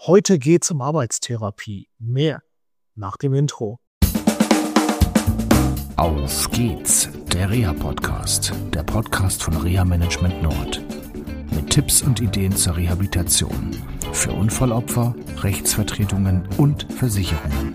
Heute geht's um Arbeitstherapie. Mehr nach dem Intro. Auf geht's, der Reha-Podcast, der Podcast von Reha-Management Nord. Mit Tipps und Ideen zur Rehabilitation für Unfallopfer, Rechtsvertretungen und Versicherungen.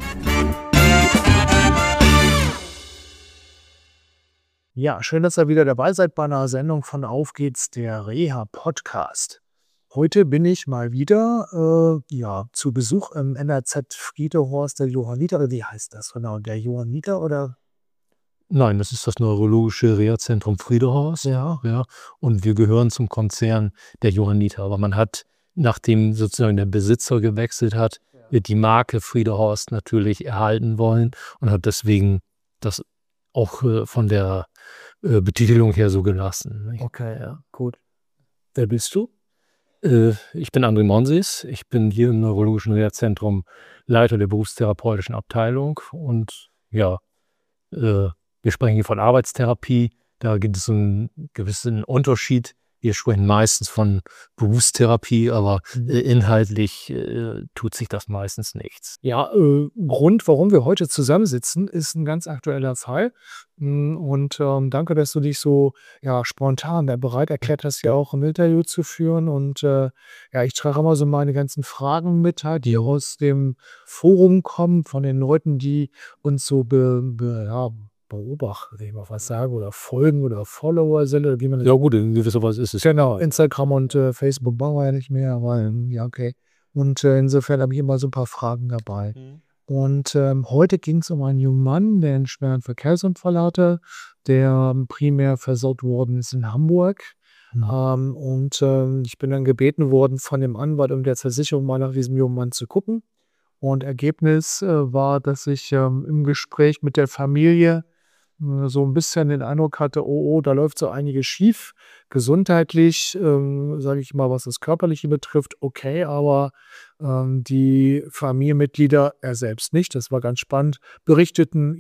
Ja, schön, dass ihr wieder dabei seid bei einer Sendung von Auf geht's, der Reha-Podcast. Heute bin ich mal wieder zu Besuch im NRZ Friedehorst der Johanniter, oder wie heißt das genau? Der Johanniter oder? Nein, das ist das neurologische Reha-Zentrum Friedehorst. Ja. Und wir gehören zum Konzern der Johanniter. Aber man hat, nachdem sozusagen der Besitzer gewechselt hat, die Marke Friedehorst natürlich erhalten wollen und hat deswegen das auch von der Betitelung her so gelassen. Okay, ja, gut. Wer bist du? Ich bin André Monsis. Ich bin hier im neurologischen Reha-Zentrum Leiter der berufstherapeutischen Abteilung. Und ja, wir sprechen hier von Arbeitstherapie. Da gibt es einen gewissen Unterschied. Wir sprechen meistens von Berufstherapie, aber inhaltlich tut sich das meistens nichts. Ja, Grund, warum wir heute zusammensitzen, ist ein ganz aktueller Fall. Und danke, dass du dich so spontan bereit erklärt hast, ja auch ein Interview zu führen. Und ich trage immer so meine ganzen Fragen mit, die aus dem Forum kommen, von den Leuten, die uns so beobachten, will ich mal was sagen, oder folgen oder Follower sind, oder wie man das. Ja gut, in gewisser Weise ist es. Genau, Instagram und Facebook brauchen wir ja nicht mehr, aber ja, okay. Und insofern habe ich immer so ein paar Fragen dabei. Und heute ging es um einen jungen Mann, der einen schweren Verkehrsunfall hatte, der primär versorgt worden ist in Hamburg. Ich bin dann gebeten worden von dem Anwalt und der Versicherung mal nach diesem jungen Mann zu gucken. Und Ergebnis war, dass ich im Gespräch mit der Familie so ein bisschen den Eindruck hatte, da läuft so einiges schief. Gesundheitlich, sage ich mal, was das Körperliche betrifft, okay, aber die Familienmitglieder, er selbst nicht, das war ganz spannend, berichteten,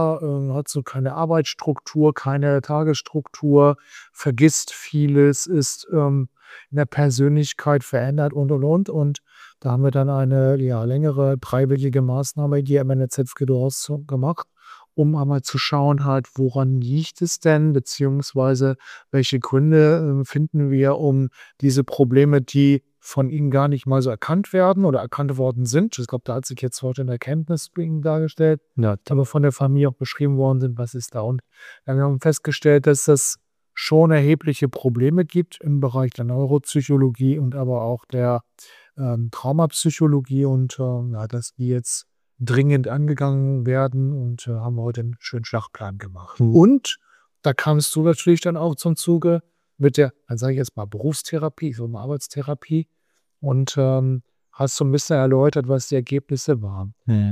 hat so keine Arbeitsstruktur, keine Tagesstruktur, vergisst vieles, ist in der Persönlichkeit verändert und. Und da haben wir dann eine längere freiwillige Maßnahme, die am NRZ Friedehorst gemacht, um einmal zu schauen halt, woran liegt es denn, beziehungsweise welche Gründe finden wir, um diese Probleme, die von Ihnen gar nicht mal so erkannt werden oder erkannt worden sind. Ich glaube, da hat sich jetzt heute eine Erkenntnis bei Ihnen dargestellt, aber von der Familie auch beschrieben worden sind, was ist da. Und wir haben festgestellt, dass das schon erhebliche Probleme gibt im Bereich der Neuropsychologie und aber auch der Traumapsychologie und dass die jetzt dringend angegangen werden und haben heute einen schönen Schlachtplan gemacht. Und da kamst du natürlich dann auch zum Zuge mit der, dann sage ich jetzt mal Berufstherapie, so eine Arbeitstherapie und hast so ein bisschen erläutert, was die Ergebnisse waren.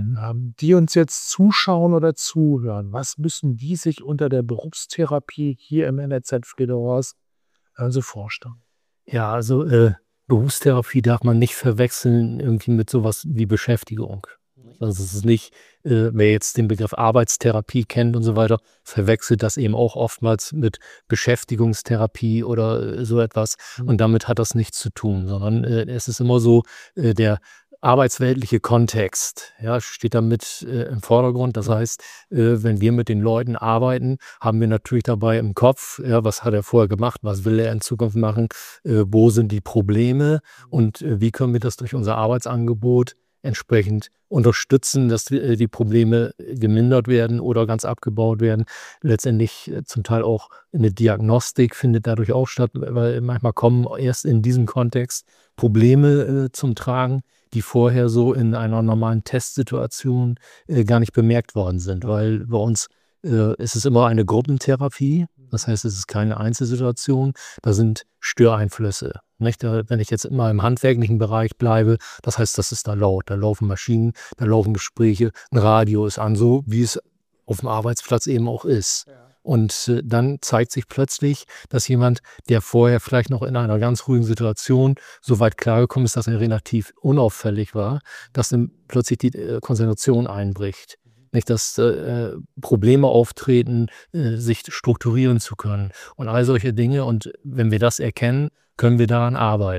Die uns jetzt zuschauen oder zuhören, was müssen die sich unter der Berufstherapie hier im NRZ Friedehorst so vorstellen? Ja, also Berufstherapie darf man nicht verwechseln irgendwie mit sowas wie Beschäftigung. Also es ist nicht, wer jetzt den Begriff Arbeitstherapie kennt und so weiter, verwechselt das eben auch oftmals mit Beschäftigungstherapie oder so etwas. Und damit hat das nichts zu tun, sondern es ist immer so, der arbeitsweltliche Kontext steht damit im Vordergrund. Das heißt, wenn wir mit den Leuten arbeiten, haben wir natürlich dabei im Kopf, was hat er vorher gemacht, was will er in Zukunft machen, wo sind die Probleme und wie können wir das durch unser Arbeitsangebot entsprechend unterstützen, dass die Probleme gemindert werden oder ganz abgebaut werden. Letztendlich zum Teil auch eine Diagnostik findet dadurch auch statt, weil manchmal kommen erst in diesem Kontext Probleme zum Tragen, die vorher so in einer normalen Testsituation gar nicht bemerkt worden sind, weil bei uns ist es immer eine Gruppentherapie, das heißt, es ist keine Einzelsituation, da sind Störeinflüsse. Nicht? Wenn ich jetzt immer im handwerklichen Bereich bleibe, das heißt, das ist da laut, da laufen Maschinen, da laufen Gespräche, ein Radio ist an, so wie es auf dem Arbeitsplatz eben auch ist. Und dann zeigt sich plötzlich, dass jemand, der vorher vielleicht noch in einer ganz ruhigen Situation so weit klargekommen ist, dass er relativ unauffällig war, dass dann plötzlich die Konzentration einbricht. Nicht, dass Probleme auftreten, sich strukturieren zu können und all solche Dinge. Und wenn wir das erkennen, können wir daran arbeiten.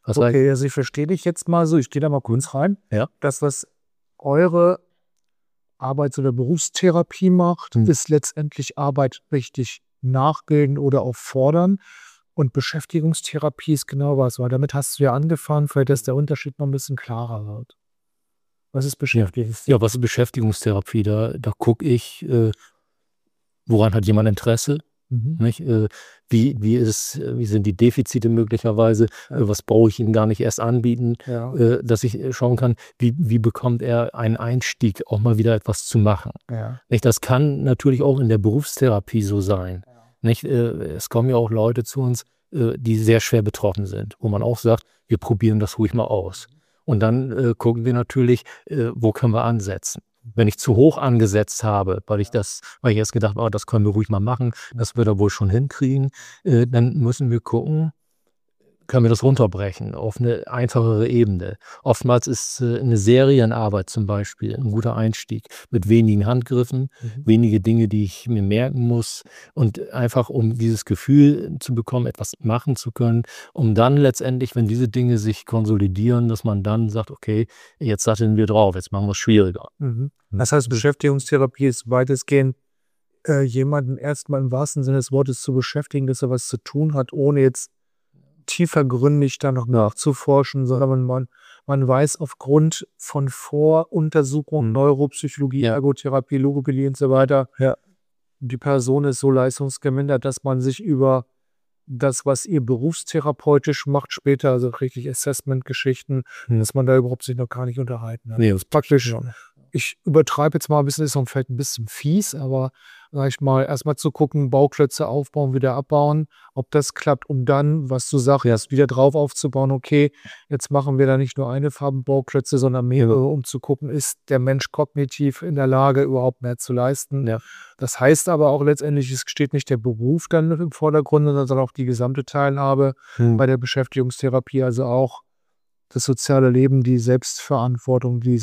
Okay, also ich verstehe dich jetzt mal so, ich gehe da mal kurz rein. Ja. Das, was eure Arbeits- oder Berufstherapie macht, ist letztendlich Arbeit richtig nachbilden oder auch fordern. Und Beschäftigungstherapie ist genau was, weil damit hast du ja angefangen, vielleicht dass der Unterschied noch ein bisschen klarer wird. Was ist Beschäftigungstherapie? Ja, was ist Beschäftigungstherapie? Da gucke ich, woran hat jemand Interesse? Nicht? Wie sind die Defizite möglicherweise? Was brauche ich ihm gar nicht erst anbieten, dass ich schauen kann, wie bekommt er einen Einstieg, auch mal wieder etwas zu machen. Nicht? Das kann natürlich auch in der Berufstherapie so sein. Nicht? Es kommen ja auch Leute zu uns, die sehr schwer betroffen sind, wo man auch sagt, wir probieren das ruhig mal aus. Und dann gucken wir natürlich, wo können wir ansetzen. Wenn ich zu hoch angesetzt habe, weil ich erst gedacht habe, das können wir ruhig mal machen, das wird er wohl schon hinkriegen, dann müssen wir gucken, können wir das runterbrechen auf eine einfachere Ebene. Oftmals ist eine Serienarbeit zum Beispiel ein guter Einstieg mit wenigen Handgriffen, wenige Dinge, die ich mir merken muss und einfach um dieses Gefühl zu bekommen, etwas machen zu können, um dann letztendlich, wenn diese Dinge sich konsolidieren, dass man dann sagt, okay, jetzt satteln wir drauf, jetzt machen wir es schwieriger. Das heißt, Beschäftigungstherapie ist weitestgehend jemanden erstmal im wahrsten Sinne des Wortes zu beschäftigen, dass er was zu tun hat, ohne jetzt tiefergründig da noch nachzuforschen, sondern man weiß aufgrund von Voruntersuchungen, Neuropsychologie, Ergotherapie, Logopädie und so weiter, die Person ist so leistungsgemindert, dass man sich über das, was ihr berufstherapeutisch macht, später, also richtig Assessment-Geschichten, dass man da überhaupt sich noch gar nicht unterhalten hat. Nee, das ist praktisch. Ich übertreibe jetzt mal ein bisschen, ist vielleicht ein bisschen fies, aber sag ich mal, erstmal zu gucken, Bauklötze aufbauen, wieder abbauen, ob das klappt, um dann, was du sagst, wieder drauf aufzubauen, okay, jetzt machen wir da nicht nur eine Farbenbauklötze, sondern mehrere, um zu gucken, ist der Mensch kognitiv in der Lage, überhaupt mehr zu leisten. Das heißt aber auch letztendlich, es steht nicht der Beruf dann im Vordergrund, sondern auch die gesamte Teilhabe bei der Beschäftigungstherapie, also auch das soziale Leben, die Selbstverantwortung, die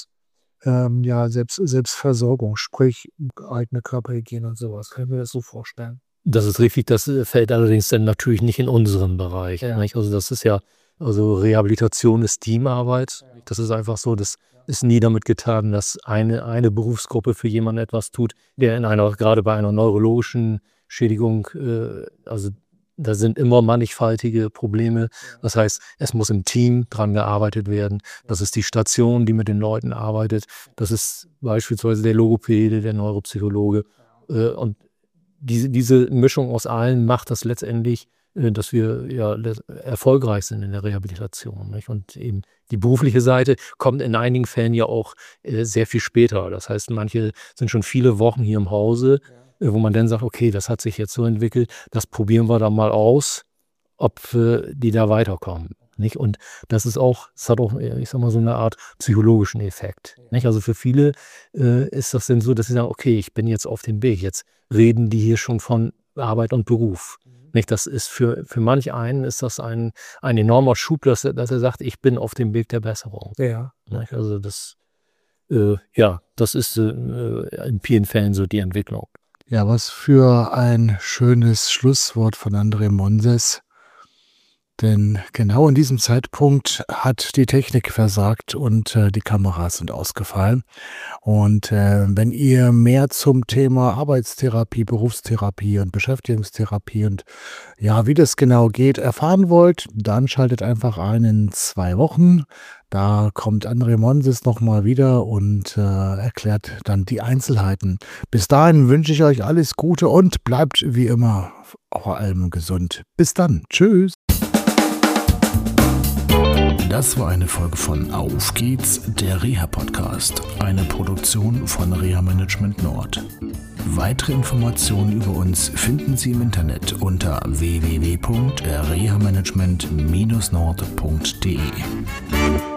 Selbstversorgung, sprich eigene Körperhygiene und sowas. Können wir das so vorstellen? Das ist richtig, das fällt allerdings dann natürlich nicht in unseren Bereich. Nicht? Also das ist Rehabilitation ist Teamarbeit. Das ist einfach so, das ist nie damit getan, dass eine Berufsgruppe für jemanden etwas tut, der gerade bei einer neurologischen Schädigung, da sind immer mannigfaltige Probleme. Das heißt, es muss im Team dran gearbeitet werden. Das ist die Station, die mit den Leuten arbeitet. Das ist beispielsweise der Logopäde, der Neuropsychologe. Und diese Mischung aus allen macht das letztendlich, dass wir erfolgreich sind in der Rehabilitation. Nicht? Und eben die berufliche Seite kommt in einigen Fällen ja auch sehr viel später. Das heißt, manche sind schon viele Wochen hier im Hause, wo man dann sagt, okay, das hat sich jetzt so entwickelt, das probieren wir dann mal aus, ob die da weiterkommen. Nicht? Und das hat auch, ich sag mal, so eine Art psychologischen Effekt. Nicht? Also für viele ist das dann so, dass sie sagen, okay, ich bin jetzt auf dem Weg, jetzt reden die hier schon von Arbeit und Beruf. Nicht? Das ist für manch einen ist das ein enormer Schub, dass er sagt, ich bin auf dem Weg der Besserung. Nicht? Also das ist in vielen Fällen so die Entwicklung. Ja, was für ein schönes Schlusswort von André Monses. Denn genau in diesem Zeitpunkt hat die Technik versagt und die Kameras sind ausgefallen. Und wenn ihr mehr zum Thema Arbeitstherapie, Berufstherapie und Beschäftigungstherapie und wie das genau geht, erfahren wollt, dann schaltet einfach ein in 2 Wochen. Da kommt André Monses nochmal wieder und erklärt dann die Einzelheiten. Bis dahin wünsche ich euch alles Gute und bleibt wie immer vor allem gesund. Bis dann. Tschüss. Das war eine Folge von Auf geht's, der Reha-Podcast, eine Produktion von Reha Management Nord. Weitere Informationen über uns finden Sie im Internet unter www.rehamanagement-nord.de.